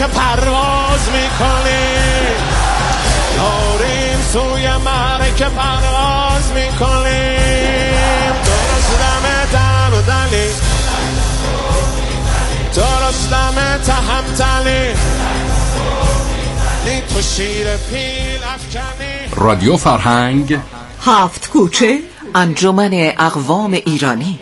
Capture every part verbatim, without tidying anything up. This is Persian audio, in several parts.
که پرواز میکنیم، داریم سوی مرگ که پرواز میکنیم. درست دم دم دلی، درست دم تهمتلی، نی تو شیر پیل افکنی. رادیو فرهنگ هفت کوچه انجمن اقوام ایرانی.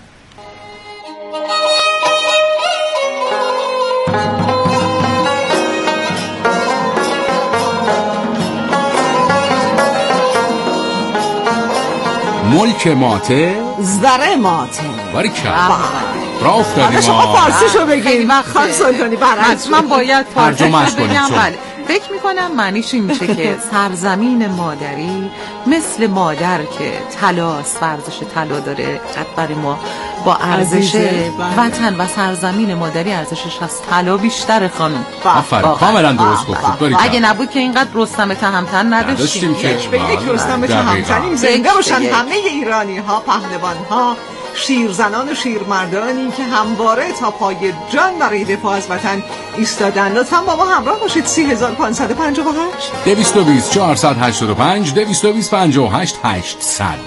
ملک ماته زره ماته باریکلا را افتادیم. شما فارسیشو بگیم خان سلطانی. برعکس من باید ترجمهش کنیم. بله فکر میکنم معنیش این میشه که سرزمین مادری مثل مادر که طلاست، ورزش طلا داره، قد برای ما با ارزش وطن و سرزمین مادری ارزشش از طلا بیشتر خانم. آفرین، کاملا درست گفتید. اگه نبود که اینقدر رستم تهمتن نداشتیم که یک به یک رستم تهمتنیم. زنده باشن همه ایرانی ها، پهلوان ها، شیرزنان و شیرمردانی که همواره تا پای جان برای دفاع از وطن ایستادن. لطفاً با ما همراه باشید. سی هزار و پانصد و پنجاه و هشت دویست و بیست چهارصد و هشتاد و پنج دویست و بیست پنجاه و هشت هشتصد.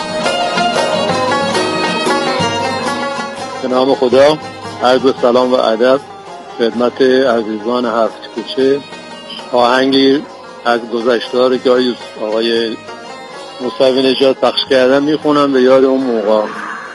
به نام خدا، عرض سلام و ادب خدمت عزیزان هفت کوچه. آهنگی از گذشته که آقای موسوی نژاد پخش کردن میخونم به یاد اون موقع.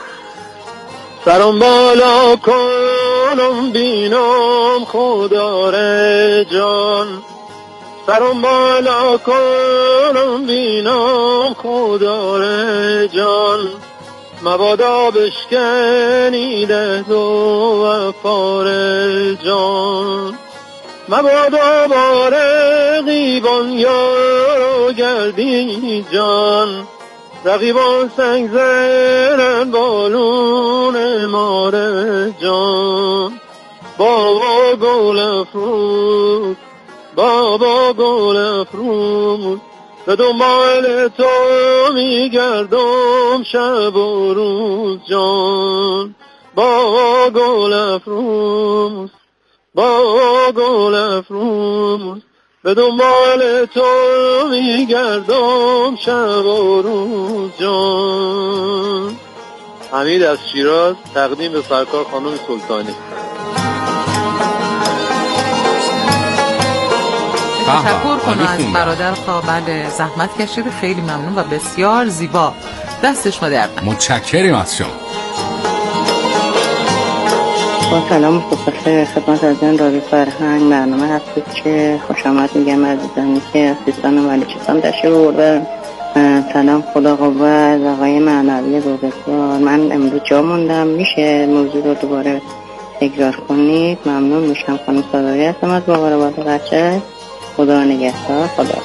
سرم بالا کنم بینم خدا ره جان، سرم بالا کنم بینم خدا ره جان، مبادا بشکنی ده دو وفار جان، مبادا با رقیبان یارو گردی جان، رقیبان سنگ زنن بالون ماره جان. بابا گل افروز، بابا گل افروز، به دنبال تو میگردم شب و روز جان. بابا گل افروز، بابا گل افروز، به دنبال تو میگردم شب و روز جان. حمید از شیراز، تقدیم به سرکار خانم سلطانی. تشکر کنم از برادر خواهر، زحمت کشید، خیلی ممنون و بسیار زیبا، دستش ما درد نکنه. متشکریم از شما. با سلام مختصر خدمت عزیزان رادیو فرهنگ، برنامه هفت که خوش آمد میگم عزیزانی که از سیستان و بلوچستان تشریف آوردن. سلام، خدا قوت، آقای معنوی بزرگوار. من امروز جا موندم، میشه موضوع رو دوباره تکرار کنید؟ ممنون میشم. خانم ساداری هستم از باقرآباد قچه. خدا نگهدار. خدا.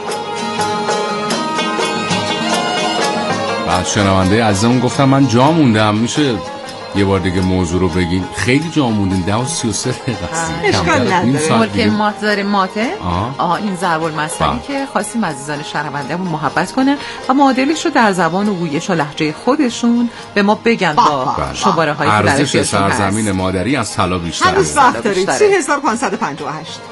بعد شنونده عزیزمون گفتم من جا موندم، میشه یه بار دیگه موضوع رو بگین؟ خیلی جا موندین. ده و سی و سه دقیقه است. اشکال نداره. ملک مات داره ماته. آه. آه این ضرب المثلی که خواستیم عزیزان شنوندهمون محبت کنن و معادلش رو در زبان و گویش و لهجه خودشون به ما بگن با شماره هایی که درش ارزش سرزمین مادری از طلا بیشتره. هنوز وقت دارید. سی هزار و پانصد و پنجاه و هشت.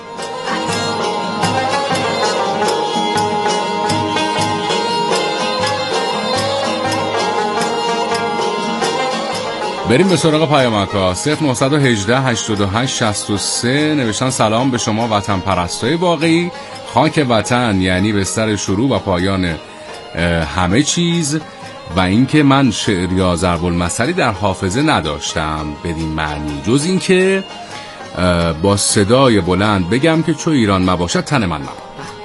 بریم به سراغ پیامک‌ها. صفر نه یک هشت هشتاد و هشت شصت و سه نوشتن سلام به شما وطن پرستای واقعی. خاک وطن یعنی بستر شروع و پایان همه چیز، و اینکه من شعر یا ضرب المثلی در حافظه نداشتم بدین معنی، جز اینکه با صدای بلند بگم که چو ایران مباشد تن من مباشد.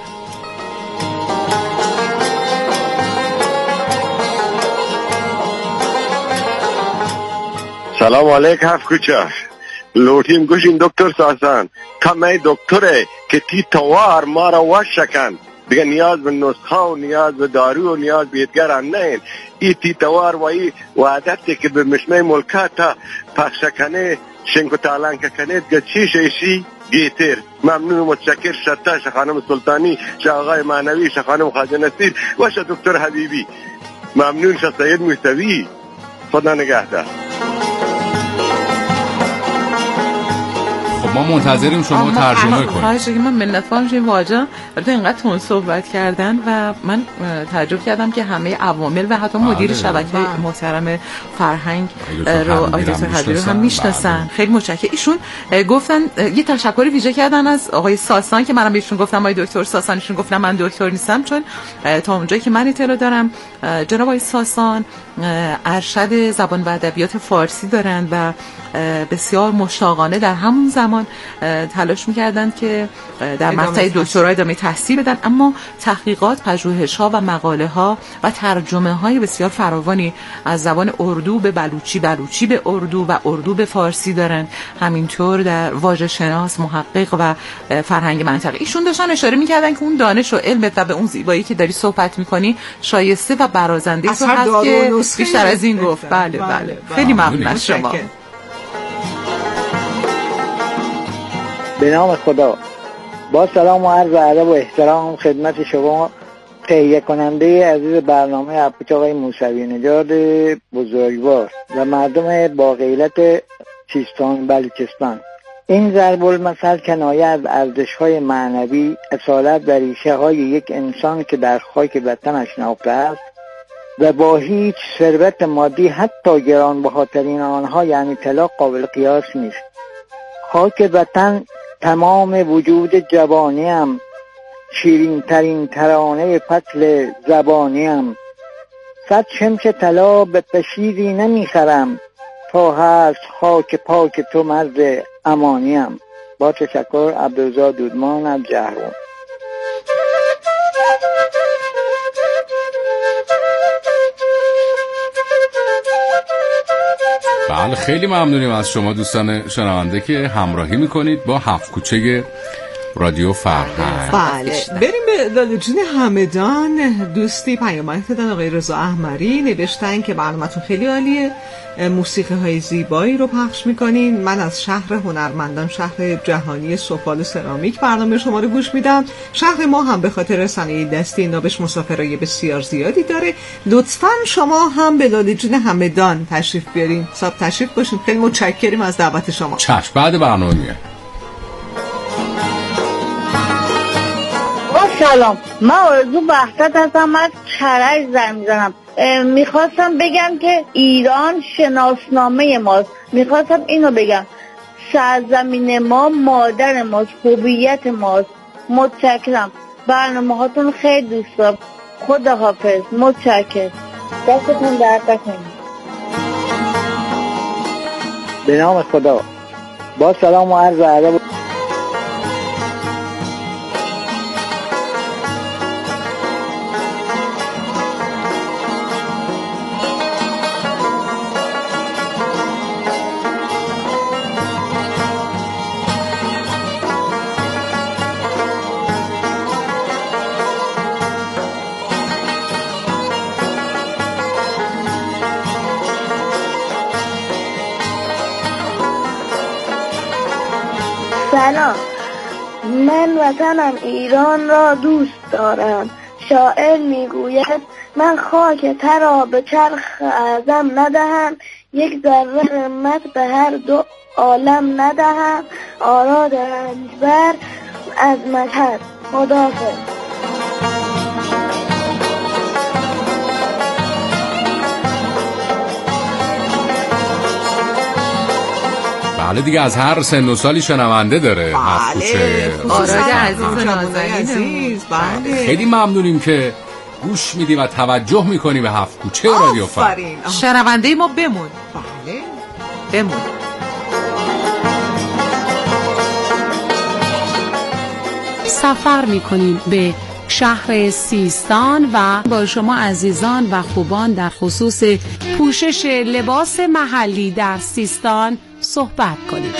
سلام علیک هفت کوچه. لوٹیم گوشین دکتر ساسان کمی دکتره که تی توار ما را وش شکن. دیگه نیاز به نسخه و نیاز به دارو و نیاز به ادگر هم نه. ای تی توار و ای وعدتی که به مشمه ملکات تا پخش کنه شنکو تالان که کنه دیگه چی شیشی گیتر. ممنون و متشکر. شتا شخانم سلطانی، شاقای معنوی، شخانم خواجه نصیر و ش دکتر حبیبی. ممنون ش سید موسوی. خدا نگهدار. ما منتظریم شما ترجمه کنید. خواهش که من منتفان شیم واجه البته اینقدر تون صحبت کردن و من تعجب کردم که همه عوامل و حتی مدیر شبکه محترم فرهنگ رو آقای دکتر حبیبی رو هم میشناسن. خیلی متشکرم. ایشون گفتن یه تشکر ویژه کردن از آقای ساسان که منم بهشون گفتم آقای دکتر ساسان، ایشون گفتم من دکتر نیستم، چون تا اونجایی که من اطلاع دارم جناب آقای ساسان ارشد زبان و ادبیات فارسی دارند و بسیار مشتاقانه در همون زمان تلاش می‌کردند که در مقطع دکترا ادامه تحصیل بدن، اما تحقیقات، پژوهش‌ها و مقاله‌ها و ترجمه‌های بسیار فراوانی از زبان اردو به بلوچی، بلوچی به اردو و اردو به فارسی دارن. همینطور در واژه شناس، محقق و فرهنگ منطقه. ایشون داشتن اشاره می‌کردن که اون دانش و علم و به اون زیبایی که داری صحبت می‌کنی شایسته و برازنده تو هست که بیشتر از این گفت. بله بله, بله. خیلی ممنون از شما. به نام خدا، با سلام و عرض ادب و احترام خدمت شما تهیه کننده عزیز برنامه اپوچ آقای موسوی نژاد بزرگوار و مردم با غیرت سیستان بلوچستان. این ضرب المثل کنایه از ارزش‌های معنوی، اصالت و ریشه‌های یک انسان که در خاک وطنش نهفته است و با هیچ ثروت مادی حتی گرانبهاترین آنها یعنی طلا قابل قیاس نیست. خاک وطن تمام وجود جوانیم، شیرین ترین ترانه فصل زبانیم. صد شمش طلا به پشیزی نمیخرم، تا هست خاک پاک تو مرد امانیم. با تشکر، عبدالرضا دودمان از جهرم. بله، خیلی ممنونیم از شما دوستان شنونده که همراهی میکنید با هفت کوچه رادیو فرهنگ. بله، بریم به لالجون همدان. دوستی پیامک دادن، آقای رضا احمری نوشتن که برنامه‌تون خیلی عالیه، موسیقی های زیبایی رو پخش میکنین. من از شهر هنرمندان، شهر جهانی سفال سرامیک برنامه شما رو گوش میدم. شهر ما هم به خاطر صنایع دستی نابش مسافرای بسیار زیادی داره. لطفاً شما هم به لالجون همدان تشریف بیارین، صاحب تشریف باشین. خیلی متشکریم از دعوت شما. چشم، بعد برنامه میاد. سلام، من آرزو بهزت هستم، از کرج زنگ میزنم. میخواستم بگم که ایران شناسنامه ماست. میخواستم اینو بگم، سرزمین ما مادر ماست، هویت ماست. متشکرم، برنامه هاتون خیلی دوست دارم. خدا حافظ، متشکرم، دستتون درد نکنه. به نام خدا، با سلام و عرض ادب. سلام، من وطنم ایران را دوست دارم. شاعر میگوید من خاک ترا به چرخ اعظم ندهم، یک ذره همت به هر دو عالم ندهم. آراد رنجبر از مشهد. خداحافظ. بله دیگه، از هر سن و سالی شنونده داره. بله، آراد عزیز و نازنین. بله، خیلی ممنونیم که گوش میدی و توجه میکنی به هفت کوچه رادیو فرهنگ. شنونده ما بمون. بله، بمون. سفر میکنیم به شهر سیستان و با شما عزیزان و خوبان در خصوص پوشش لباس محلی در سیستان صحبت کنیم.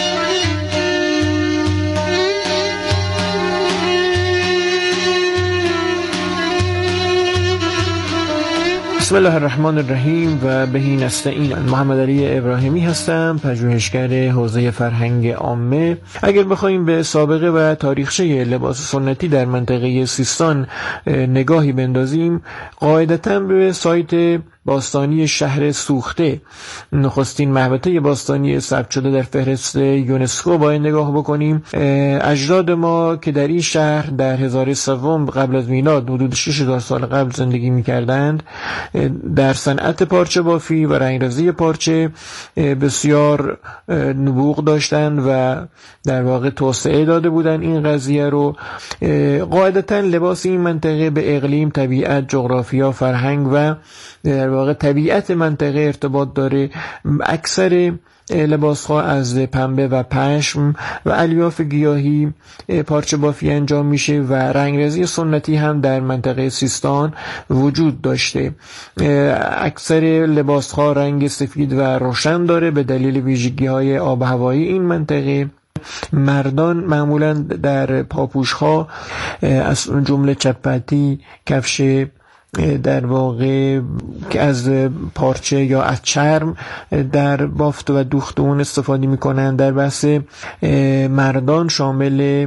بسم الله الرحمن الرحیم و بهی نستعین. محمد علی ابراهیمی هستم، پژوهشگر حوزه فرهنگ عامه. اگر بخوایم به سابقه و تاریخچه لباس سنتی در منطقه سیستان نگاهی بندازیم، قاعدتاً به سایت باستانی شهر سوخته، نخستین محوطه باستانی ثبت شده در فهرست یونسکو، باید نگاه بکنیم. اجداد ما که در این شهر در هزار سوم قبل از میلاد حدود شش هزار سال قبل زندگی می‌کردند، در صنعت پارچه بافی و رنگرزی پارچه بسیار نبوغ داشتند و در واقع توسعه داده بودند این قضیه رو. قاعدتاً لباس این منطقه به اقلیم، طبیعت، جغرافیا، فرهنگ و در واقع طبیعت منطقه ارتباط داره. اکثر لباس‌ها از پنبه و پشم و الیاف گیاهی پارچه بافی انجام میشه و رنگرزی سنتی هم در منطقه سیستان وجود داشته. اکثر لباس‌ها رنگ سفید و روشن داره به دلیل ویژگی‌های آب و هوایی این منطقه. مردان معمولاً در پاپوش‌ها از جمله چپتی، کفش در واقع که از پارچه یا از چرم در بافت و دوخت اون استفاده میکنن. در بحث مردان شامل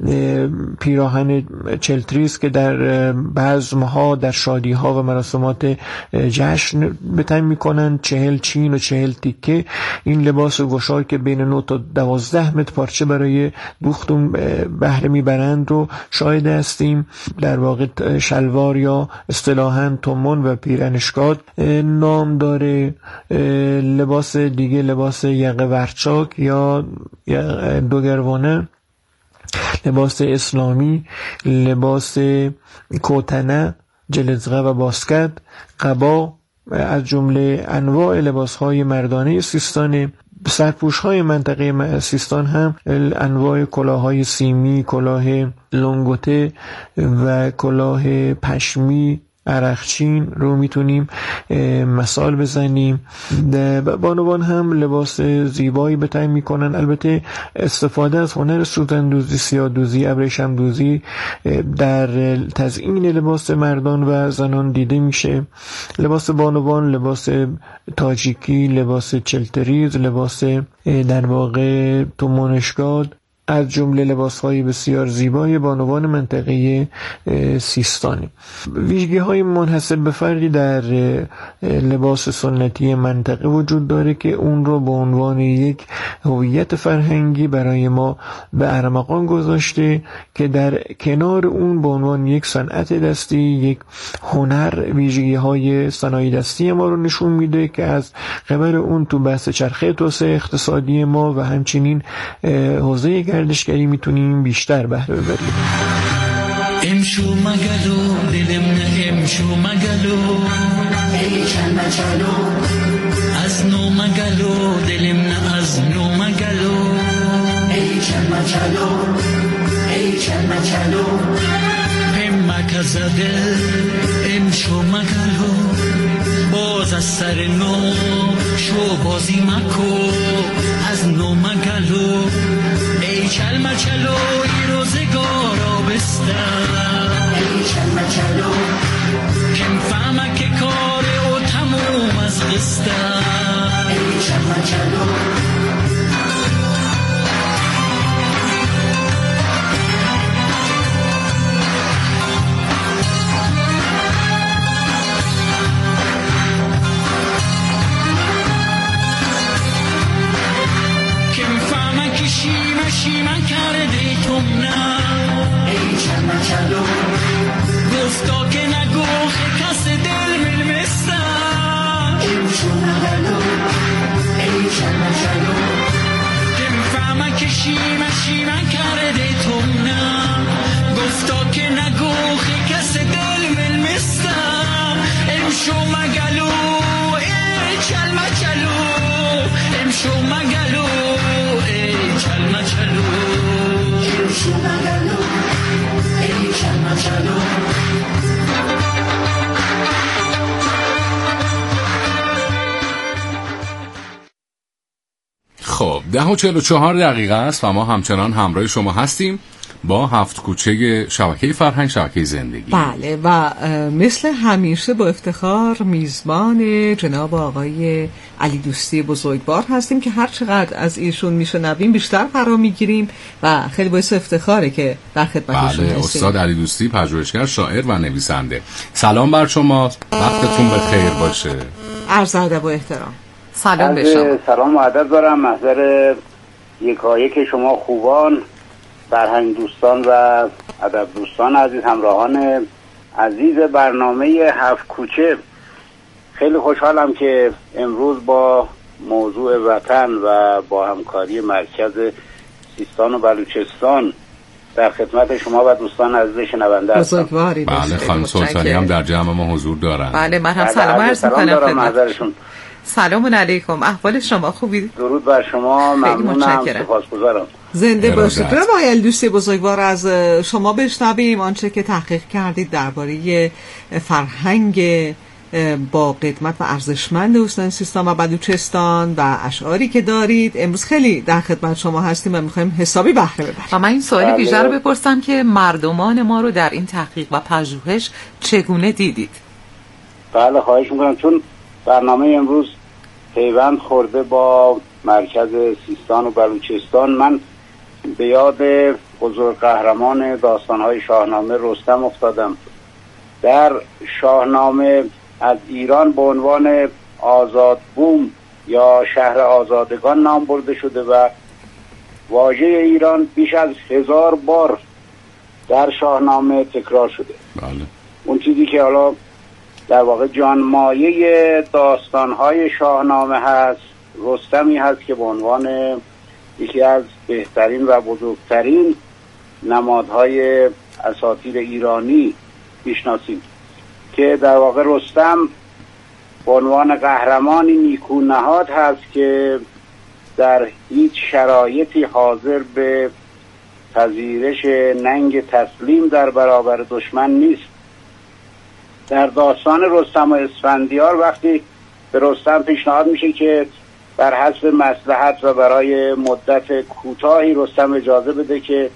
پیراهن چلتریس که در بزم‌ها، در شادی‌ها و مراسمات جشن به تن می‌کنند، چهل چین و چهل تیکه. این لباس گشای که بین نه تا دوازده متر پارچه برای دوخت بهره میبرند رو شاهد هستیم. در واقع شلوار یا اصطلاحاً تومون و پیرنشکات نام داره. لباس دیگه لباس یقه ورچاک یا دوگروانه، لباس اسلامی، لباس کوتنه، جلزغه و باسکت، قبا از جمله انواع لباس‌های مردانه سیستان. سرپوش‌های منطقه سیستان هم انواع کلاه‌های سیمی، کلاه لنگوته و کلاه پشمی عرقچین رو میتونیم مثال بزنیم. بانوان هم لباس زیبایی به تن میکنن. البته استفاده از هنر سوزندوزی، سیاه‌دوزی، ابریشم‌دوزی در تزیین لباس مردان و زنان دیده میشه. لباس بانوان لباس تاجیکی، لباس چلتریز، لباس در واقع تومونشگاد از جمله لباس‌های بسیار زیبای بانوان منطقه سیستانی. ویژگی‌های منحصر به فردی در لباس سنتی منطقه وجود داره که اون رو به عنوان یک هویت فرهنگی برای ما به ارمغان گذاشته که در کنار اون به عنوان یک صنعت دستی، یک هنر، ویژگی‌های صنایع دستی ما رو نشون میده که از قبل اون تو بحث چرخه توسعه اقتصادی ما و همچنین حوزه گردشگری میتونیم بیشتر بهره ببریم. امشو مگلو دلم نه امشو مگلو ای چند چلو از نو مگلو دلم نه از نو مگلو ای چند چلو ای چند چلو پم مکزده امشو مگلو باز از سر نو شو بازی مکو از نو مگلو ای چلم چلو ای روزگار آبستن ای چلم چلو کم فهمه که کار او تموم از قستن ای چلم چلو شیمه شیمه کرده توم نه ای چلم چلو گفتا که نگو کس دل ملمستن ای چلم چلو ای چلم چلو کم فهمه که شیمه شیمه کرده توم نه گفتا که نگو کس دل ملمستن امشو مگلو ای چلم چلو امشو مگلو چلم چلو امشو مگلو ای چلم چلو. خب ده و چهل و چهار دقیقه است و ما همچنان همراه شما هستیم با هفت کوچه شبکه فرهنگ، شبکه زندگی. بله و مثل همیشه با افتخار میزبان جناب آقای علی دوستی بزرگوار هستیم که هر چقدر از ایشون میشنویم بیشتر فرا میگیریم و خیلی باعث افتخاره که در خدمتشون بله، استاد علی دوستی پژوهشگر، شاعر و نویسنده. سلام بر شما، وقتتون بخیر باشه. عرض ادب و احترام. سلام به شما. سلام و ادب دارم محضر یکایک شما خوبان، فرهنگ دوستان و ادب دوستان عزیز، همراهان عزیز برنامه هفت کوچه. خیلی خوشحالم که امروز با موضوع وطن و با همکاری مرکز سیستان و بلوچستان در خدمت شما و دوستان عزیز شنونده هستم. بله، خانم سلطانی هم در جمع ما حضور دارن. بله، من هم سلام عرض می‌کنم خدمتشون. سلام علیکم، احوال شما خوبید؟ درود بر شما، ممنونم، سپاسگزارم. زنده باشید. جناب آقای دوستی بزرگوار، از شما بشنویم آنچه که تحقیق کردید درباره فرهنگ با قدمت و ارزشمند استان سیستان و بلوچستان و اشعاری که دارید. امروز خیلی در خدمت شما هستیم و میخوایم حسابی بهره ببریم. و من این سوالی بیشتر رو بپرسم که مردمان ما رو در این تحقیق و پژوهش چگونه دیدید؟ بله، خواهش میکنم. چون برنامه امروز پیوند خورده با مرکز سیستان و بلوچستان، من به یاد بزرگ قهرمان داستان‌های شاهنامه رستم افتادم. در شاهنامه از ایران به عنوان آزاد بوم یا شهر آزادگان نام برده شده و واژه ایران بیش از هزار بار در شاهنامه تکرار شده. بله. اون چیزی که حالا در واقع جانمایه داستان‌های شاهنامه هست، رستمی هست که به عنوان یکی از بهترین و بزرگترین نمادهای اساطیر ایرانی میشناسیم، که در واقع رستم به عنوان قهرمانی نیکونهاد هست که در هیچ شرایطی حاضر به پذیرش ننگ تسلیم در برابر دشمن نیست. در داستان رستم و اسفندیار وقتی به رستم پیشنهاد میشه که بر حسب مصلحت و برای مدت کوتاهی رستم اجازه بده که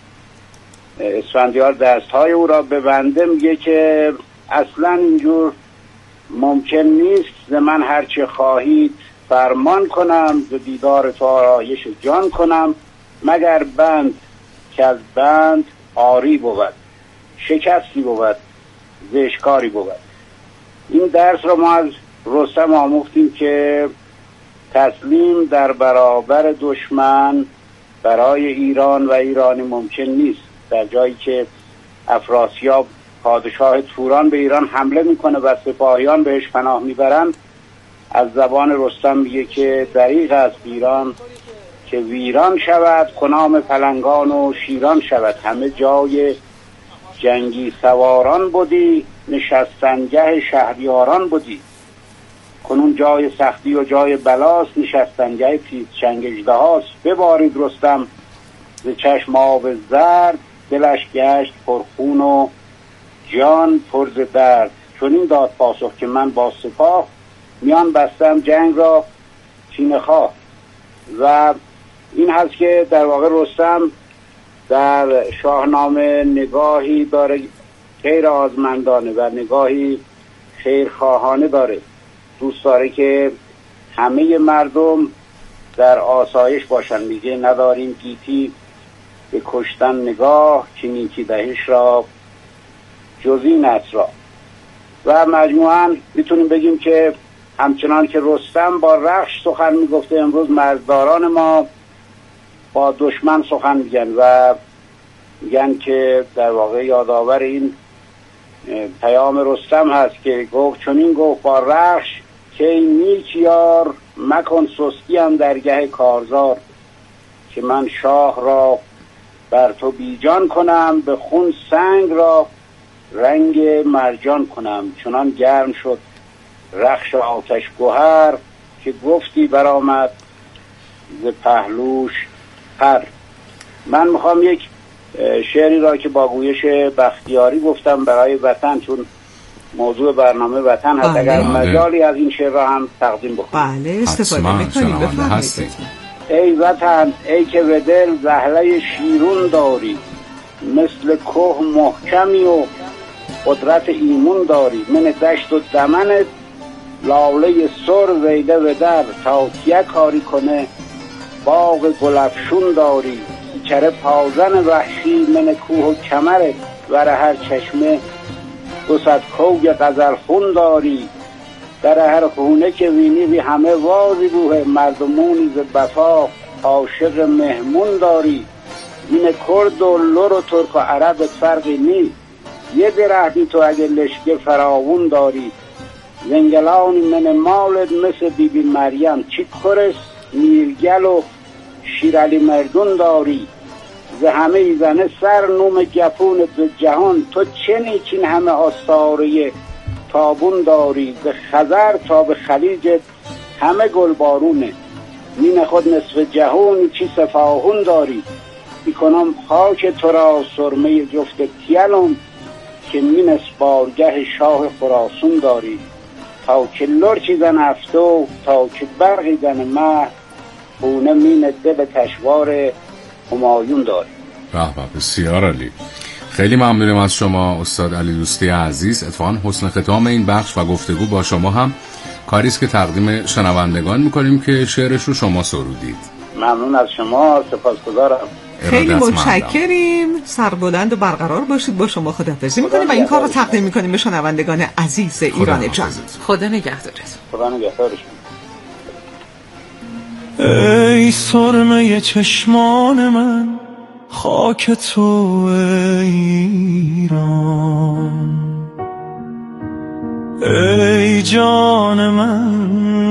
اسفندیار دستهای او را ببنده، میگه که اصلا اینجور ممکن نیست، ز من هرچه خواهید فرمان کنم، ز دیدار تو آرایش جان کنم، مگر بند که از بند آری بود، شکستی بود، زشکاری بود. این درس رو ما از رستم آموختیم که تسلیم در برابر دشمن برای ایران و ایرانی ممکن نیست. در جایی که افراسیاب پادشاه توران به ایران حمله میکنه و سپاهیان بهش پناه میبرن، از زبان رستم میگه که دریغ است ایران که ویران شود، کنام پلنگان و شیران شود. همه جای جنگی سواران بودی، نشستنگه شهریاران بودی، کنون جای سختی و جای بلاست، نشستنگه تیز چنگ اژدهاست. ببارید رستم ز چشم آب زرد، دلش گشت پرخون و جان پر ز درد. چون این داد پاسخ که من با سپاه، میان بستم جنگ را کینه خواه. و این هست که در واقع رستم در شاهنامه نگاهی داره خیر آزمندانه و نگاهی خیرخواهانه داره. دوست داره که همه مردم در آسایش باشن. میگه نداریم گیتی به کشتن نگاه، که نیکی دهش را جزی نصرا. و مجموعاً میتونیم بگیم که همچنان که رستم با رخش سخن میگفته، امروز مرزداران ما با دشمن سخن میگن و میگن که در واقع یادآور این پیام رستم هست که گفت چنین گفت با رخش که نیک یار، مکن سستی هم درگه کارزار، که من شاه را بر تو بیجان کنم، به خون سنگ را رنگ مرجان کنم. چنان گرم شد رخش آتش گوهر، که گفتی برآمد ز پهلوش پر. من میخوام یک شعری را که با گویش بختیاری گفتم برای وطن، چون موضوع برنامه وطن هست، اگر مجالی از این شعر را هم تقدیم بکنم. بله، استفاده میکنیم، بفرمایید. ای وطن ای که به دل زهره شیرون داری، مثل کوه محکمی و قدرت ایمون داری. من دشت و دمنت لاله سر زیده به در، تا کیه کاری کنه باغ گلفشون داری. چره پازن وحشی من کوه و کمرت، ور هر چشمه دو صد کوی غزل خون داری. در هر خونه که وینی بی همه وازی بوه، مردمونی ز بفا عاشق مهمون داری. این کرد و لور و ترک و عرب فرقی نیست، یه درهدی تو اگه لشکر فراوون داری. زنگلانی من مالت مثل بی بی مریم، چی کرس میرگل و شیرالی مردون داری. ز همه ایزنه سر نوم گپونت به جهان، تو چه نیچین همه آستاره تابون داری. به خزر تا به خلیجت همه گل بارونه، مین خود نصف جهون چی صفاهون داری. میکنم خاک تو را سرمه جفت تیلم، که مین بارگه شاه خراسون داری. تا که لرچی زن افتو تا که برقی زن مه، خونه مین دل تشوار همایون داری. به به، بسیار عالی. خیلی ممنونم از شما استاد علی دوستی عزیز. اتفاقا حسن ختام این بخش و گفتگو با شما هم کاری است که تقدیم شنوندگان میکنیم که شعرش رو شما سرودید. ممنون از شما، سپاسگزارم. خیلی متشکریم. سربلند و برقرار باشید. با شما خداحافظی میکنیم و این کار رو تقدیم میکنیم به شنوندگان عزیز ایران جان. خدا نگهدارت. خدا نگهدارش. ای سرمه چشمان من، خاک تو ایران. ای جان من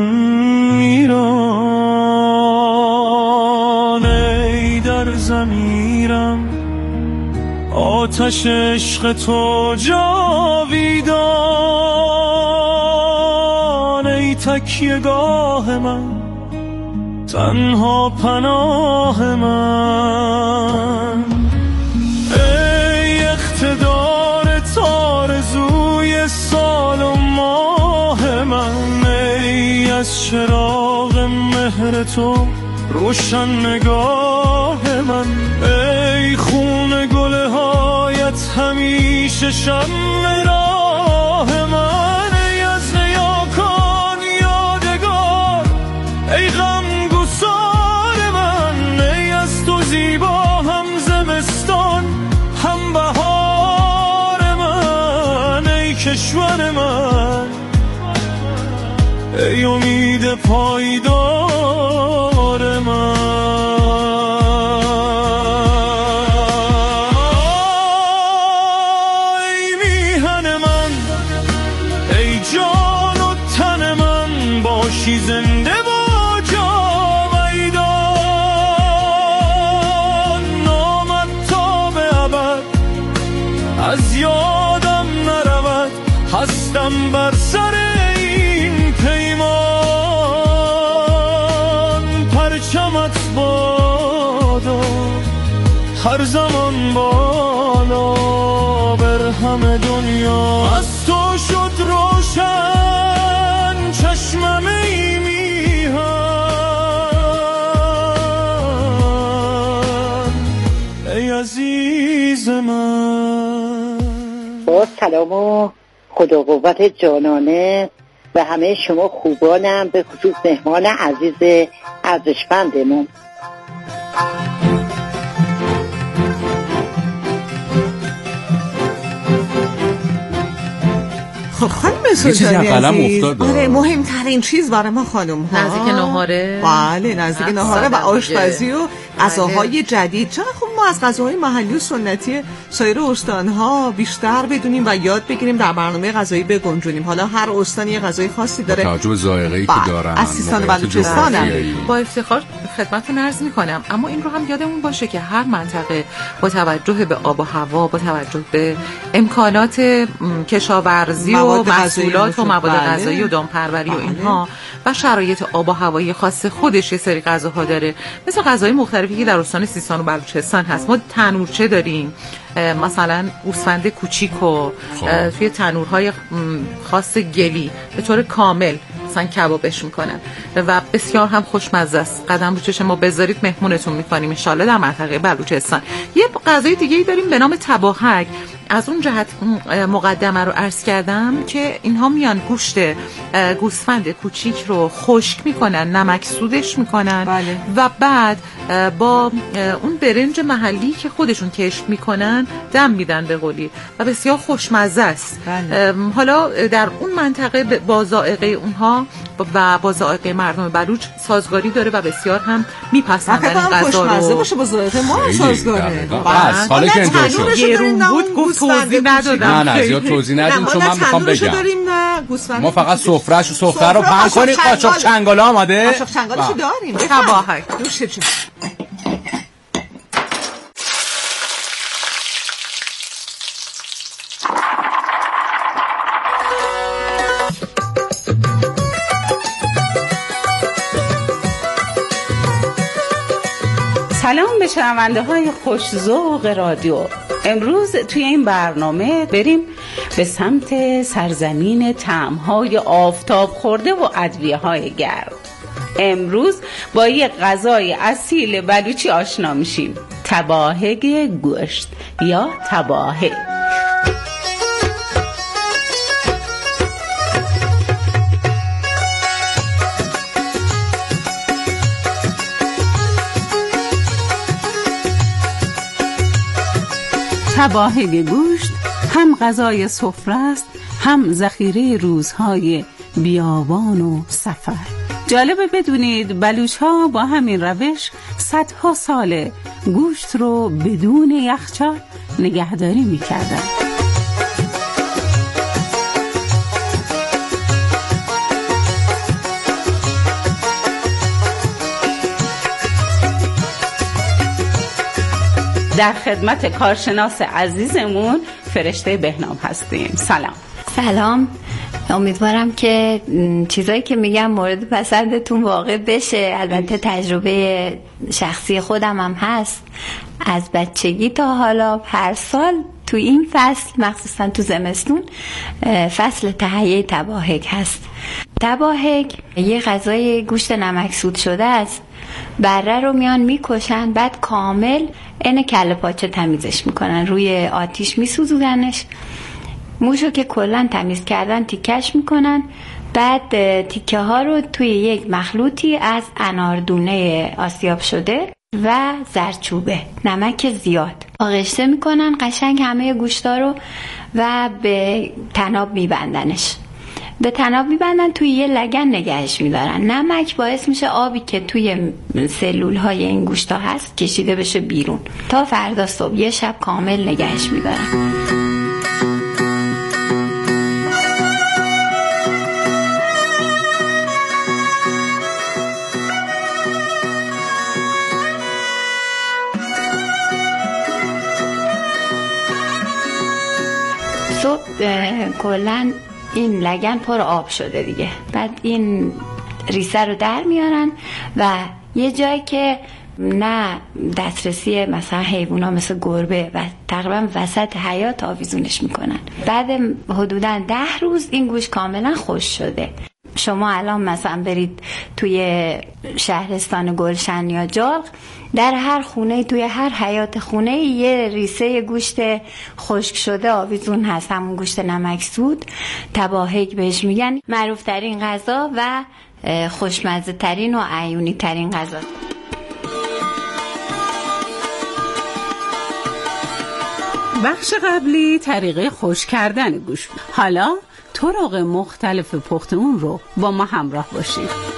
ایران، ای در ضمیرم آتش عشق تو جاویدان. ای تکیه گاه من، تنها پناه من. ای اقتدار تارزوی سال و ماه من، ای از چراغ مهر تو روشن نگاه من. ای خون گله هایت همیشه شمع راه من. ای از نیاکان یادگار، ای غم زیبا هم زمستان هم بهار من. ای کشور من، ای امید پایدار من. ای میهن من، ای جان و تن من، باشی زنده از یادم نرود. هستم بر سر این پیمان، پرچمت بادا هر زمان بالا بر همه دنیا. از تو شد روشن چشمم ای میهن، ای عزیز من. با سلام و خدا قوت جانانه و همه شما خوبانم، به خصوص مهمان عزیز ارزشمندمون. خب خانم سلطانی عزیز، آره مهمترین چیز برای ما خانم ها نزدیک نهاره. بله نزدیک نهاره و آشپزی و غذاهای جدید. چرا خب ما از غذاهای محلی و سنتی سایر استانها بیشتر بدونیم و یاد بگیریم، در برنامه غذایی بگنجونیم. حالا هر استان یه غذای خاصی داره، توجه به ذائقه‌ای که دارن. از سیستان و بلوچستان با افتخار خدمتتون عرض می‌کنم. اما این رو هم یادمون باشه که هر منطقه با توجه به آب و هوا، با توجه به امکانات کشاورزی و محصولات و مواد غذایی و دامپروری و اینها و شرایط آب و هوایی خاص خودش، یه سری غذاها داره. مثل غذای مختلفی که در استان سیستان و بلوچستان هست. ما تنورچه داریم، مثلا گوسفند کوچیک و توی تنورهای خاص گلی به طور کامل مثلا کبابش میکنن و بسیار هم خوشمزه است. قدم رو چشم ما بذارید مهمونتون میکنیم ان شاءالله در منطقه بلوچستان. یه غذای دیگه‌ای داریم به نام تباهک. از اون جهت مقدمه رو عرض کردم که اینها میان گوشت گوسفند کوچیک رو خشک میکنن، نمک سودش میکنن بله. و بعد با اون برنج محلی که خودشون کشت میکنن دم میدن به قولی و بسیار خوشمزه است. بله. حالا در اون منطقه با ذائقه اونها و با ذائقه مردم بلوچ سازگاری داره و بسیار هم میپسندن این غذا رو. خوشمزه باشه با ذائقه ما هم سازگاره. بس حالا که اینطور شد گرون بود گفت توضیح ندادم. نه نه زیاد توضیح ندیم چون من میخوام بگم ما فقط سفرهش و سفره رو پهن کنیم. قاچاق چنگال آماده؟ قاچاق چنگالشو داریم. تباهک دوشه چه سلام به شنونده های خوش‌ذوق رادیو. امروز توی این برنامه بریم به سمت سرزمین طعم‌های آفتاب خورده و ادویه‌های گرم. امروز با یه غذای اصیل بلوچی آشنا میشیم، تباهک گوشت یا تباهک. تباهک گوشت هم غذای سفره است، هم ذخیره روزهای بیابان و سفر. جالبه بدونید بلوچ ها با همین روش صدها ساله گوشت رو بدون یخچال نگهداری میکردن. در خدمت کارشناس عزیزمون فرشته بهنام هستیم. سلام. سلام. امیدوارم که چیزایی که میگم مورد پسندتون واقع بشه. البته تجربه شخصی خودم هم هست. از بچگی تا حالا هر سال تو این فصل، مخصوصا تو زمستون، فصل تهیه تباهک هست. تباهک یه غذای گوشت نمکسود شده است. بره رو میان میکشن، بعد کامل این کله پاچه تمیزش میکنن، روی آتیش میسوزوننش. موشو که کلن تمیز کردن تیکش میکنن، بعد تیکه ها رو توی یک مخلوطی از اناردونه آسیاب شده و زردچوبه، نمک زیاد آغشته میکنن قشنگ همه گوشتا رو و به تناب میبندنش. به تناب میبندن، توی یه لگن نگهش میدارن. نمک باعث میشه آبی که توی سلول های این گوشتا هست کشیده بشه بیرون. تا فردا صبح یه شب کامل نگهش میدارن. صبح کلن این لگن پر آب شده دیگه. بعد این ریسه رو در میارن و یه جایی که نه دسترسی مثلا حیوونا مثل گربه و تقریبا وسط حیاط آویزونش میکنن. بعد حدودا ده روز این گوشت کاملا خشک شده. شما الان مثلا برید توی شهرستان گلشن یا جاغ، در هر خونه، توی هر حیاط خونه یه ریسه گوشت خشک شده آویزون هست، همون گوشت نمکسود. تباهک بهش میگن. معروف ترین غذا و خوشمزه ترین و عیونی ترین غذا. بخش قبلی طریقه خشک کردن گوشت. حالا طرق مختلف پخت اون رو با ما همراه باشید.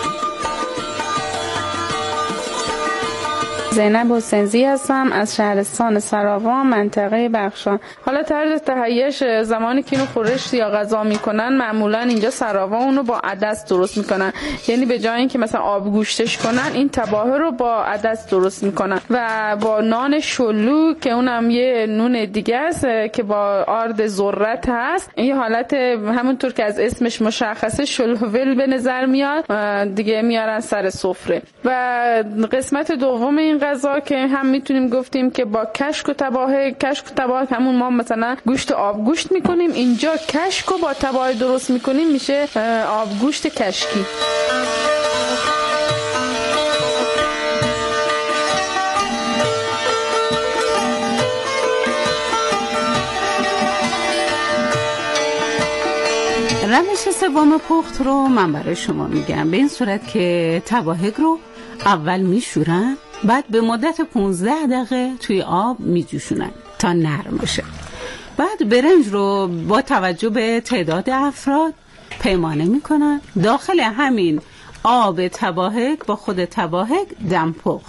زینب حسینزی هستم از شهرستان سراوا، منطقه بخشان. حالا طرز تهیهش، زمانی که اینو خورش یا غذا میکنن معمولا اینجا سراوا اونو با عدس درست میکنن. یعنی به جای اینکه مثلا آب گوشتش کنن، این تباهه رو با عدس درست میکنن و با نان شلو که اونم یه نون دیگه است که با آرد ذرت هست. این حالت همونطور که از اسمش مشخصه شلوول به نظر میاد دیگه، میارن سر سفره. و قسمت دوم این غذا که هم میتونیم گفتیم که با کشک و تباهک، کشک و تباهک همون ما مثلا گوشت آبگوشت میکنیم، اینجا کشک و با تباهک درست میکنیم میشه آبگوشت کشکی. روش سوم پخت رو من برای شما میگم، به این صورت که تباهک رو اول میشورن، بعد به مدت پونزده دقیقه توی آب میجوشونن تا نرم بشه. بعد برنج رو با توجه به تعداد افراد پیمانه میکنن، داخل همین آب تباهک با خود تباهک دم پخت